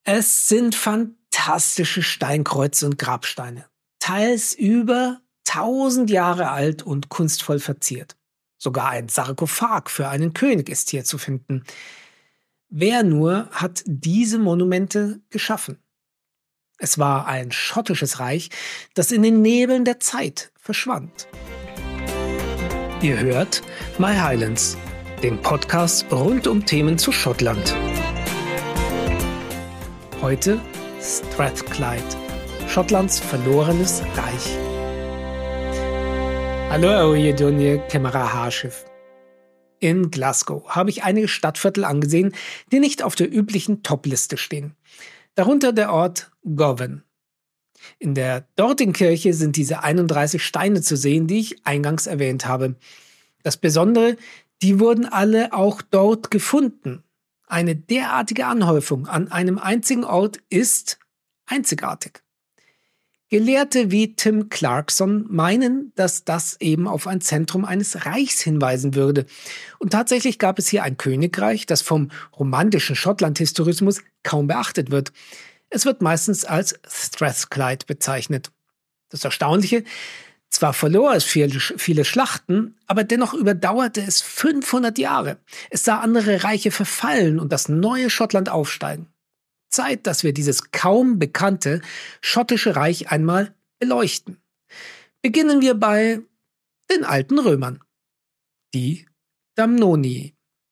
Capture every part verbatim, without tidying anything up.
Es sind fantastische Steinkreuze und Grabsteine, teils über tausend Jahre alt und kunstvoll verziert. Sogar ein Sarkophag für einen König ist hier zu finden. Wer nur hat diese Monumente geschaffen? Es war ein schottisches Reich, das in den Nebeln der Zeit verschwand. Ihr hört My Highlands, den Podcast rund um Themen zu Schottland. Heute Strathclyde, Schottlands verlorenes Reich. Hallo, ihr Donje Kämmerer Haarschiff. In Glasgow habe ich einige Stadtviertel angesehen, die nicht auf der üblichen Top-Liste stehen. Darunter der Ort Govan. In der dortigen Kirche sind diese einunddreißig Steine zu sehen, die ich eingangs erwähnt habe. Das Besondere, die wurden alle auch dort gefunden. Eine derartige Anhäufung an einem einzigen Ort ist einzigartig. Gelehrte wie Tim Clarkson meinen, dass das eben auf ein Zentrum eines Reichs hinweisen würde. Und tatsächlich gab es hier ein Königreich, das vom romantischen Schottland-Historismus kaum beachtet wird. Es wird meistens als Strathclyde bezeichnet. Das Erstaunliche: Zwar verlor es viele, viele Schlachten, aber dennoch überdauerte es fünfhundert Jahre. Es sah andere Reiche verfallen und das neue Schottland aufsteigen. Zeit, dass wir dieses kaum bekannte schottische Reich einmal beleuchten. Beginnen wir bei den alten Römern. Die Damnonii.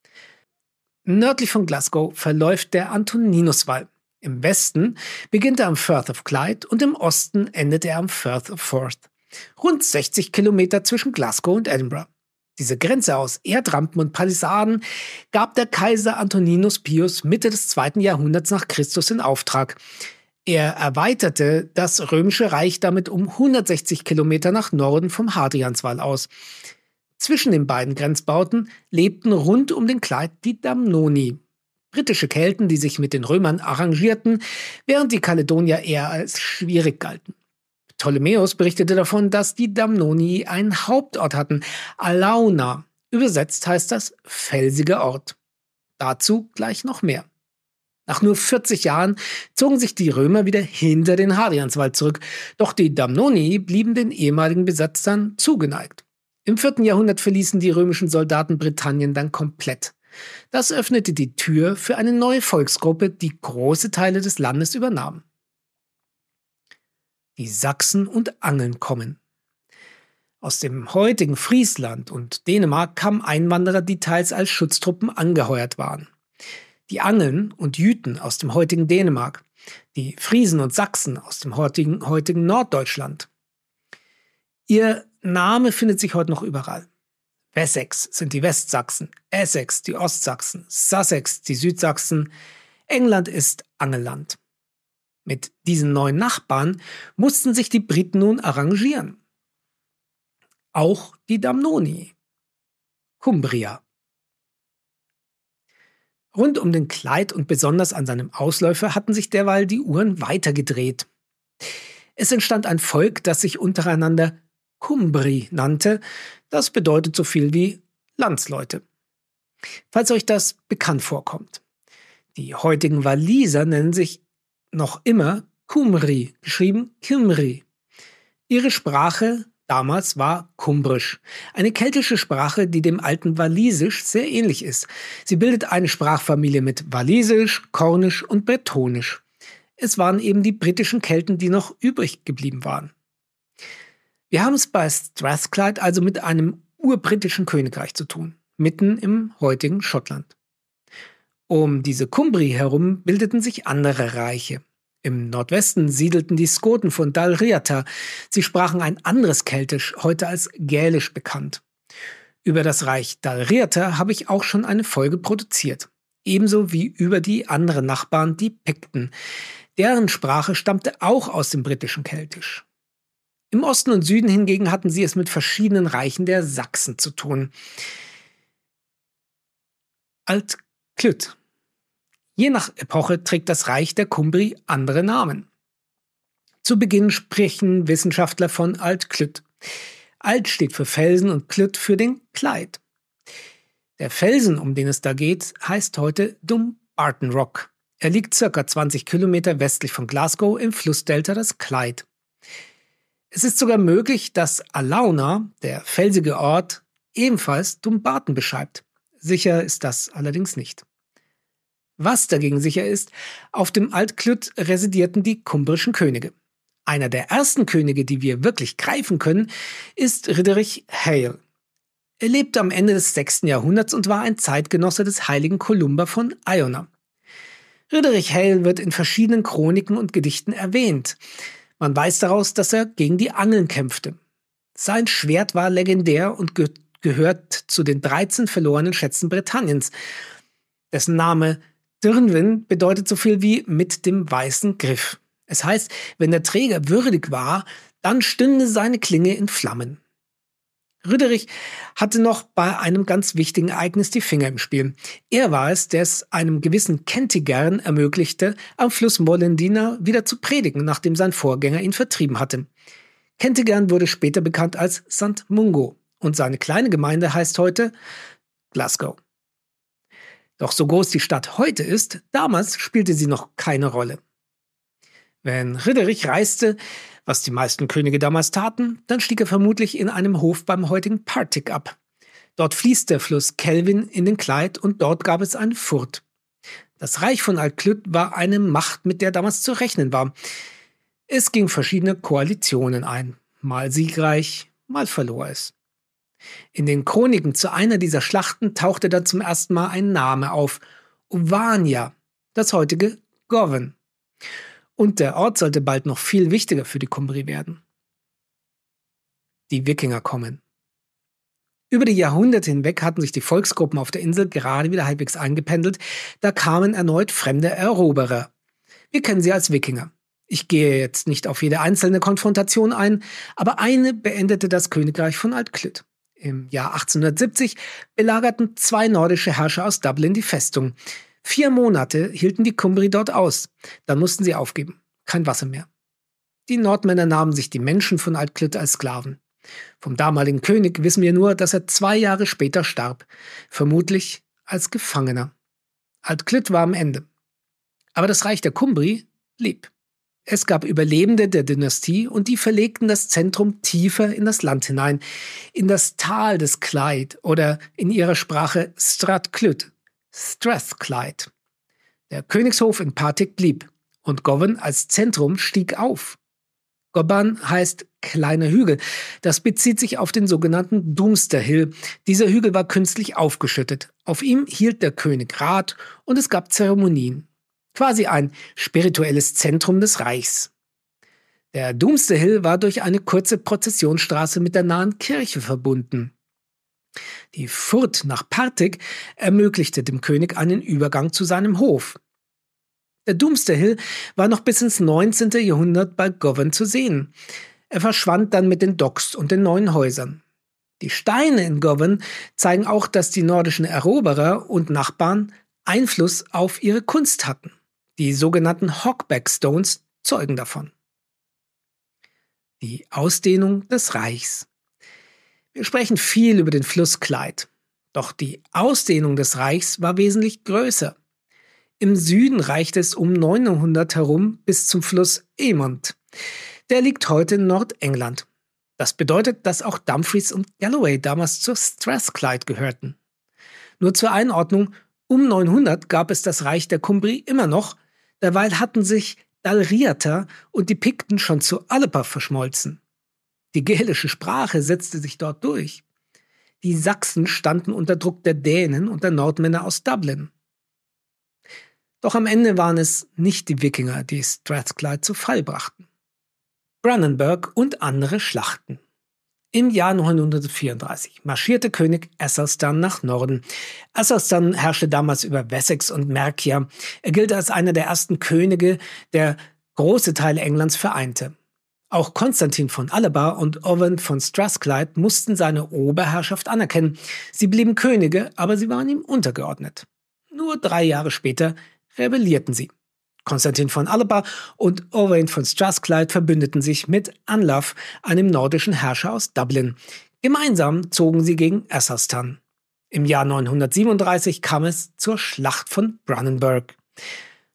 Nördlich von Glasgow verläuft der Antoninuswall. Im Westen beginnt er am Firth of Clyde und im Osten endet er am Firth of Forth. Rund sechzig Kilometer zwischen Glasgow und Edinburgh. Diese Grenze aus Erdrampen und Palisaden gab der Kaiser Antoninus Pius Mitte des zweiten Jahrhunderts nach Christus in Auftrag. Er erweiterte das Römische Reich damit um hundertsechzig Kilometer nach Norden vom Hadrianswall aus. Zwischen den beiden Grenzbauten lebten rund um den Clyde die Damnonii. Britische Kelten, die sich mit den Römern arrangierten, während die Kaledonier eher als schwierig galten. Ptolemäus berichtete davon, dass die Damnonii einen Hauptort hatten, Alauna. Übersetzt heißt das felsiger Ort. Dazu gleich noch mehr. Nach nur vierzig Jahren zogen sich die Römer wieder hinter den Hadrianswall zurück, doch die Damnonii blieben den ehemaligen Besatzern zugeneigt. Im vierten Jahrhundert verließen die römischen Soldaten Britannien dann komplett. Das öffnete die Tür für eine neue Volksgruppe, die große Teile des Landes übernahm. Die Sachsen und Angeln kommen. Aus dem heutigen Friesland und Dänemark kamen Einwanderer, die teils als Schutztruppen angeheuert waren. Die Angeln und Jüten aus dem heutigen Dänemark, die Friesen und Sachsen aus dem heutigen, heutigen Norddeutschland. Ihr Name findet sich heute noch überall. Wessex sind die Westsachsen, Essex die Ostsachsen, Sussex die Südsachsen. England ist Angelland. Mit diesen neuen Nachbarn mussten sich die Briten nun arrangieren. Auch die Damnonii. Cumbria. Rund um den Clyde und besonders an seinem Ausläufer hatten sich derweil die Uhren weitergedreht. Es entstand ein Volk, das sich untereinander Cumbri nannte. Das bedeutet so viel wie Landsleute. Falls euch das bekannt vorkommt. Die heutigen Waliser nennen sich noch immer Cymry, geschrieben Cymry. Ihre Sprache damals war Cumbrisch, eine keltische Sprache, die dem alten Walisisch sehr ähnlich ist. Sie bildet eine Sprachfamilie mit Walisisch, Kornisch und Bretonisch. Es waren eben die britischen Kelten, die noch übrig geblieben waren. Wir haben es bei Strathclyde also mit einem urbritischen Königreich zu tun, mitten im heutigen Schottland. Um diese Cumbri herum bildeten sich andere Reiche. Im Nordwesten siedelten die Skoten von Dal Riata. Sie sprachen ein anderes Keltisch, heute als Gälisch bekannt. Über das Reich Dal Riata habe ich auch schon eine Folge produziert. Ebenso wie über die anderen Nachbarn, die Pikten. Deren Sprache stammte auch aus dem britischen Keltisch. Im Osten und Süden hingegen hatten sie es mit verschiedenen Reichen der Sachsen zu tun. Alt-Clwyd. Je nach Epoche trägt das Reich der Cumbri andere Namen. Zu Beginn sprechen Wissenschaftler von Alt-Clwyd. Alt steht für Felsen und Clwyd für den Clyde. Der Felsen, um den es da geht, heißt heute Dumbarton Rock. Er liegt ca. zwanzig Kilometer westlich von Glasgow im Flussdelta des Clyde. Es ist sogar möglich, dass Alauna, der felsige Ort, ebenfalls Dumbarton beschreibt. Sicher ist das allerdings nicht. Was dagegen sicher ist, auf dem Alt-Clwyd residierten die kumbrischen Könige. Einer der ersten Könige, die wir wirklich greifen können, ist Rhydderich Hale. Er lebte am Ende des sechsten Jahrhunderts und war ein Zeitgenosse des heiligen Columba von Iona. Rhydderich Hale wird in verschiedenen Chroniken und Gedichten erwähnt. Man weiß daraus, dass er gegen die Angeln kämpfte. Sein Schwert war legendär und ge- gehört zu den dreizehn verlorenen Schätzen Britanniens. Dessen Name Dyrnwyn bedeutet so viel wie mit dem weißen Griff. Es heißt, wenn der Träger würdig war, dann stünde seine Klinge in Flammen. Rhydderich hatte noch bei einem ganz wichtigen Ereignis die Finger im Spiel. Er war es, der es einem gewissen Kentigern ermöglichte, am Fluss Mollendina wieder zu predigen, nachdem sein Vorgänger ihn vertrieben hatte. Kentigern wurde später bekannt als Sankt Mungo und seine kleine Gemeinde heißt heute Glasgow. Doch so groß die Stadt heute ist, damals spielte sie noch keine Rolle. Wenn Rhydderich reiste, was die meisten Könige damals taten, dann stieg er vermutlich in einem Hof beim heutigen Partick ab. Dort fließt der Fluss Kelvin in den Clyde und dort gab es eine Furt. Das Reich von Alt-Clwyd war eine Macht, mit der damals zu rechnen war. Es ging verschiedene Koalitionen ein. Mal siegreich, mal verlor es. In den Chroniken zu einer dieser Schlachten tauchte dann zum ersten Mal ein Name auf. Ovania, das heutige Govan. Und der Ort sollte bald noch viel wichtiger für die Cumbri werden. Die Wikinger kommen. Über die Jahrhunderte hinweg hatten sich die Volksgruppen auf der Insel gerade wieder halbwegs eingependelt, da kamen erneut fremde Eroberer. Wir kennen sie als Wikinger. Ich gehe jetzt nicht auf jede einzelne Konfrontation ein, aber eine beendete das Königreich von Alt-Clwyd. Im Jahr achtzehnhundertsiebzig belagerten zwei nordische Herrscher aus Dublin die Festung. Vier Monate hielten die Cumbri dort aus. Dann mussten sie aufgeben. Kein Wasser mehr. Die Nordmänner nahmen sich die Menschen von Alt-Clwyd als Sklaven. Vom damaligen König wissen wir nur, dass er zwei Jahre später starb. Vermutlich als Gefangener. Alt-Clwyd war am Ende. Aber das Reich der Cumbri blieb. Es gab Überlebende der Dynastie und die verlegten das Zentrum tiefer in das Land hinein, in das Tal des Clyde oder in ihrer Sprache Strathclyde. Strathclyde. Der Königshof in Partick blieb und Govan als Zentrum stieg auf. Goban heißt kleiner Hügel. Das bezieht sich auf den sogenannten Doomster Hill. Dieser Hügel war künstlich aufgeschüttet. Auf ihm hielt der König Rat und es gab Zeremonien. Quasi ein spirituelles Zentrum des Reichs. Der Doomster Hill war durch eine kurze Prozessionsstraße mit der nahen Kirche verbunden. Die Furt nach Partick ermöglichte dem König einen Übergang zu seinem Hof. Der Doomster Hill war noch bis ins neunzehnten Jahrhundert bei Govan zu sehen. Er verschwand dann mit den Docks und den neuen Häusern. Die Steine in Govan zeigen auch, dass die nordischen Eroberer und Nachbarn Einfluss auf ihre Kunst hatten. Die sogenannten Hogback Stones zeugen davon. Die Ausdehnung des Reichs. Wir sprechen viel über den Fluss Clyde. Doch die Ausdehnung des Reichs war wesentlich größer. Im Süden reichte es um neunhundert herum bis zum Fluss Eamont. Der liegt heute in Nordengland. Das bedeutet, dass auch Dumfries und Galloway damals zur Strathclyde gehörten. Nur zur Einordnung, um neunhundert gab es das Reich der Cumbri immer noch, derweil hatten sich Dalriata und die Pikten schon zu Alba verschmolzen. Die gälische Sprache setzte sich dort durch. Die Sachsen standen unter Druck der Dänen und der Nordmänner aus Dublin. Doch am Ende waren es nicht die Wikinger, die Strathclyde zu Fall brachten. Brannenburg und andere Schlachten. Im Jahr neunhundertvierunddreißig marschierte König Æthelstan nach Norden. Æthelstan herrschte damals über Wessex und Mercia. Er gilt als einer der ersten Könige, der große Teile Englands vereinte. Auch Konstantin von Alba und Owen von Strathclyde mussten seine Oberherrschaft anerkennen. Sie blieben Könige, aber sie waren ihm untergeordnet. Nur drei Jahre später rebellierten sie. Konstantin von Alba und Owain von Strathclyde verbündeten sich mit Anlaf, einem nordischen Herrscher aus Dublin. Gemeinsam zogen sie gegen Æthelstan. Im Jahr neunhundertsiebenunddreißig kam es zur Schlacht von Brannenburg.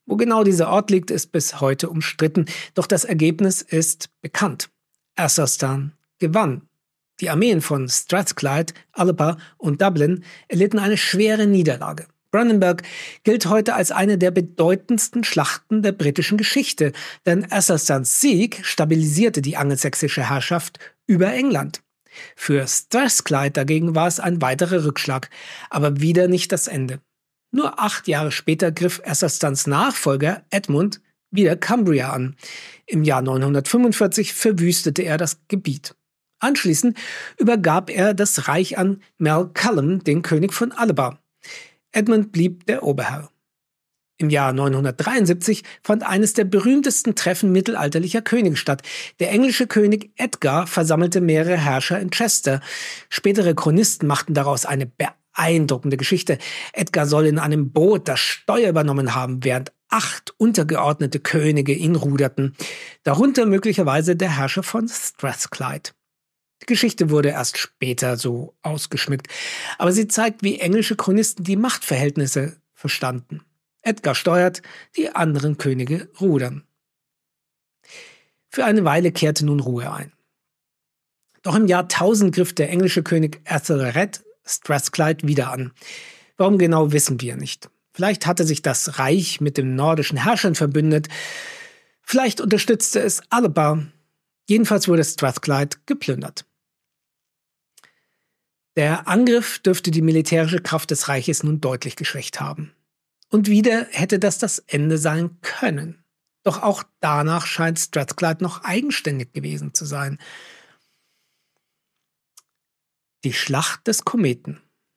Wo genau dieser Ort liegt, ist bis heute umstritten, doch das Ergebnis ist bekannt. Athelstan gewann. Die Armeen von Strathclyde, Alba und Dublin erlitten eine schwere Niederlage. Brandenburg gilt heute als eine der bedeutendsten Schlachten der britischen Geschichte, denn Athelstans Sieg stabilisierte die angelsächsische Herrschaft über England. Für Strathclyde dagegen war es ein weiterer Rückschlag, aber wieder nicht das Ende. Nur acht Jahre später griff Athelstans Nachfolger Edmund wieder Cumbria an. Im Jahr neunhundertfünfundvierzig verwüstete er das Gebiet. Anschließend übergab er das Reich an Malcolm, den König von Alba. Edmund blieb der Oberherr. Im Jahr neunhundertdreiundsiebzig fand eines der berühmtesten Treffen mittelalterlicher Könige statt. Der englische König Edgar versammelte mehrere Herrscher in Chester. Spätere Chronisten machten daraus eine beeindruckende Geschichte. Edgar soll in einem Boot das Steuer übernommen haben, während acht untergeordnete Könige ihn ruderten, darunter möglicherweise der Herrscher von Strathclyde. Die Geschichte wurde erst später so ausgeschmückt, aber sie zeigt, wie englische Chronisten die Machtverhältnisse verstanden. Edgar steuert, die anderen Könige rudern. Für eine Weile kehrte nun Ruhe ein. Doch im Jahr tausend griff der englische König Ethelred Strathclyde wieder an. Warum genau, wissen wir nicht. Vielleicht hatte sich das Reich mit den nordischen Herrschern verbündet, vielleicht unterstützte es Alba. Jedenfalls wurde Strathclyde geplündert. Der Angriff dürfte die militärische Kraft des Reiches nun deutlich geschwächt haben. Und wieder hätte das das Ende sein können. Doch auch danach scheint Strathclyde noch eigenständig gewesen zu sein. Die Schlacht des Kometen.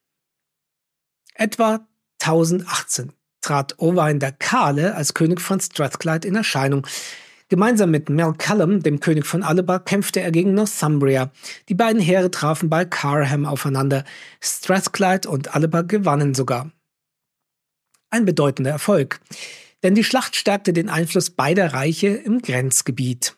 Etwa tausendachtzehn trat Owain der Kahle als König von Strathclyde in Erscheinung. Gemeinsam mit Malcolm, dem König von Alba, kämpfte er gegen Northumbria. Die beiden Heere trafen bei Carham aufeinander. Strathclyde und Alba gewannen sogar. Ein bedeutender Erfolg, denn die Schlacht stärkte den Einfluss beider Reiche im Grenzgebiet.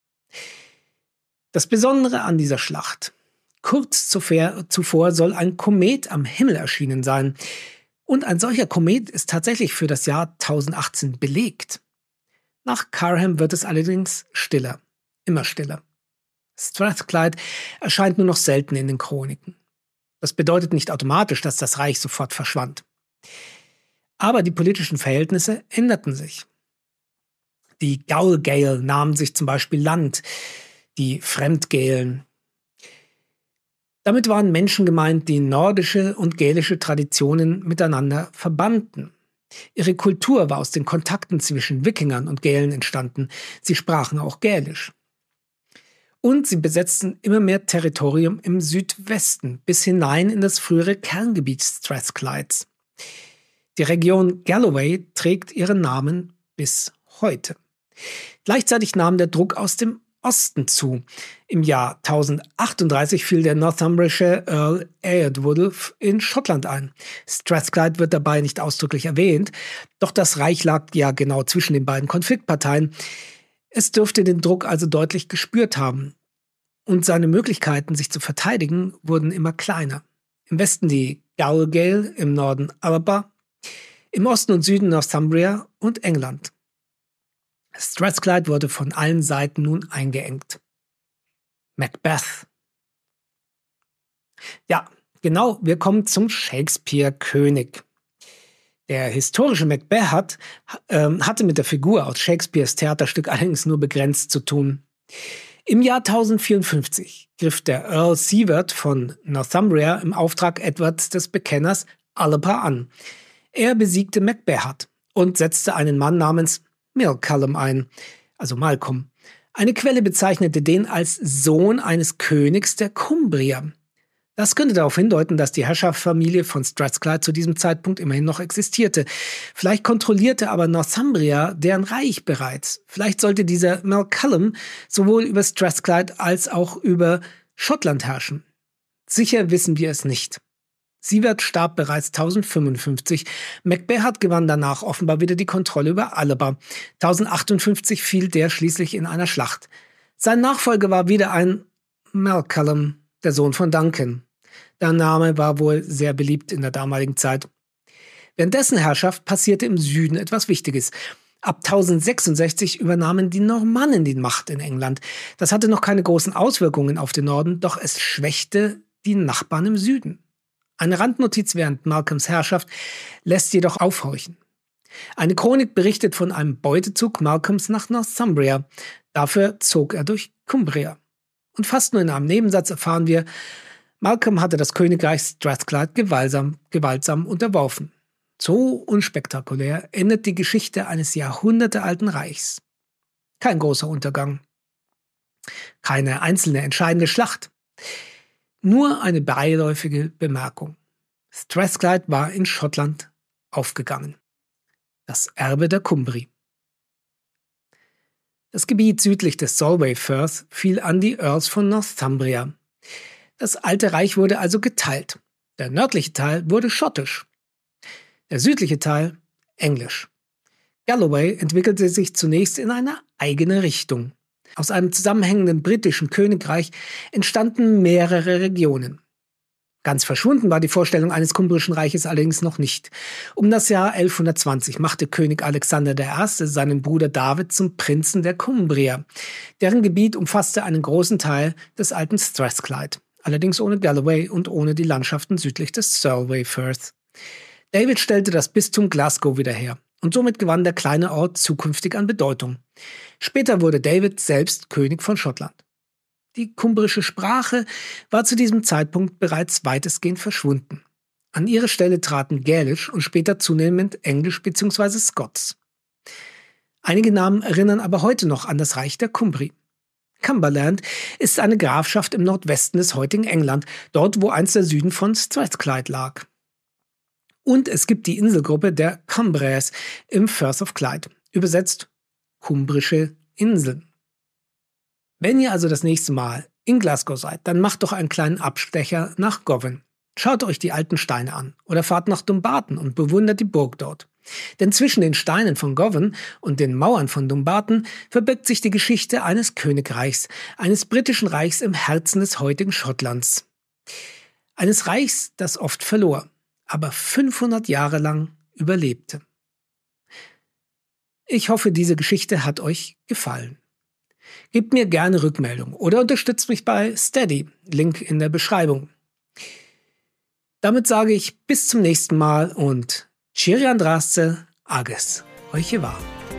Das Besondere an dieser Schlacht: Kurz zuvor soll ein Komet am Himmel erschienen sein. Und ein solcher Komet ist tatsächlich für das Jahr tausendachtzehn belegt. Nach Carham wird es allerdings stiller, immer stiller. Strathclyde erscheint nur noch selten in den Chroniken. Das bedeutet nicht automatisch, dass das Reich sofort verschwand. Aber die politischen Verhältnisse änderten sich. Die Gaul-Gael nahmen sich zum Beispiel Land, die Fremdgaelen. Damit waren Menschen gemeint, die nordische und gälische Traditionen miteinander verbanden. Ihre Kultur war aus den Kontakten zwischen Wikingern und Gälen entstanden. Sie sprachen auch Gälisch. Und sie besetzten immer mehr Territorium im Südwesten, bis hinein in das frühere Kerngebiet Strathclydes. Die Region Galloway trägt ihren Namen bis heute. Gleichzeitig nahm der Druck aus dem Osten zu. Im Jahr tausendachtunddreißig fiel der northumbrische Earl Eadwulf in Schottland ein. Strathclyde wird dabei nicht ausdrücklich erwähnt, doch das Reich lag ja genau zwischen den beiden Konfliktparteien. Es dürfte den Druck also deutlich gespürt haben. Und seine Möglichkeiten, sich zu verteidigen, wurden immer kleiner. Im Westen die Gaul-Gael, im Norden Alba, im Osten und Süden Northumbria und England. Strathclyde wurde von allen Seiten nun eingeengt. Macbeth. Ja, genau, wir kommen zum Shakespeare-König. Der historische Macbeth hat, äh, hatte mit der Figur aus Shakespeares Theaterstück allerdings nur begrenzt zu tun. Im Jahr tausendvierundfünfzig griff der Earl Siward von Northumbria im Auftrag Edwards des Bekenners Alba an. Er besiegte Macbeth und setzte einen Mann namens Malcolm ein, also Malcolm. Eine Quelle bezeichnete den als Sohn eines Königs der Cumbrier. Das könnte darauf hindeuten, dass die Herrscherfamilie von Strathclyde zu diesem Zeitpunkt immerhin noch existierte. Vielleicht kontrollierte aber Northumbria deren Reich bereits. Vielleicht sollte dieser Malcolm sowohl über Strathclyde als auch über Schottland herrschen. Sicher wissen wir es nicht. Siward starb bereits tausendfünfundfünfzig. Macbeth gewann danach offenbar wieder die Kontrolle über Alba. tausendachtundsechzig fiel der schließlich in einer Schlacht. Sein Nachfolger war wieder ein Malcolm, der Sohn von Duncan. Der Name war wohl sehr beliebt in der damaligen Zeit. Während dessen Herrschaft passierte im Süden etwas Wichtiges. Ab tausendsechsundsechzig übernahmen die Normannen die Macht in England. Das hatte noch keine großen Auswirkungen auf den Norden, doch es schwächte die Nachbarn im Süden. Eine Randnotiz während Malcolms Herrschaft lässt jedoch aufhorchen. Eine Chronik berichtet von einem Beutezug Malcolms nach Northumbria. Dafür zog er durch Cumbria. Und fast nur in einem Nebensatz erfahren wir, Malcolm hatte das Königreich Strathclyde gewaltsam, gewaltsam unterworfen. So unspektakulär endet die Geschichte eines jahrhundertealten Reichs. Kein großer Untergang. Keine einzelne entscheidende Schlacht. Nur eine beiläufige Bemerkung. Strathclyde war in Schottland aufgegangen. Das Erbe der Cumbri. Das Gebiet südlich des Solway Firth fiel an die Earls von Northumbria. Das alte Reich wurde also geteilt. Der nördliche Teil wurde schottisch. Der südliche Teil englisch. Galloway entwickelte sich zunächst in eine eigene Richtung. Aus einem zusammenhängenden britischen Königreich entstanden mehrere Regionen. Ganz verschwunden war die Vorstellung eines kumbrischen Reiches allerdings noch nicht. Um das Jahr elfhundertzwanzig machte König Alexander der Erste seinen Bruder David zum Prinzen der Kumbrier. Deren Gebiet umfasste einen großen Teil des alten Strathclyde, allerdings ohne Galloway und ohne die Landschaften südlich des Solway Firth. David stellte das Bistum Glasgow wieder her und somit gewann der kleine Ort zukünftig an Bedeutung. Später wurde David selbst König von Schottland. Die kumbrische Sprache war zu diesem Zeitpunkt bereits weitestgehend verschwunden. An ihre Stelle traten Gälisch und später zunehmend Englisch bzw. Scots. Einige Namen erinnern aber heute noch an das Reich der Cumbri. Cumberland ist eine Grafschaft im Nordwesten des heutigen England, dort wo einst der Süden von Strathclyde lag. Und es gibt die Inselgruppe der Cumbres im Firth of Clyde, übersetzt kumbrische Inseln. Wenn ihr also das nächste Mal in Glasgow seid, dann macht doch einen kleinen Abstecher nach Govan. Schaut euch die alten Steine an oder fahrt nach Dumbarton und bewundert die Burg dort. Denn zwischen den Steinen von Govan und den Mauern von Dumbarton verbirgt sich die Geschichte eines Königreichs, eines britischen Reichs im Herzen des heutigen Schottlands. Eines Reichs, das oft verlor, aber fünfhundert Jahre lang überlebte. Ich hoffe, diese Geschichte hat euch gefallen. Gebt mir gerne Rückmeldung oder unterstützt mich bei Steady, Link in der Beschreibung. Damit sage ich bis zum nächsten Mal und Cheery Andraste, Ages, euch war.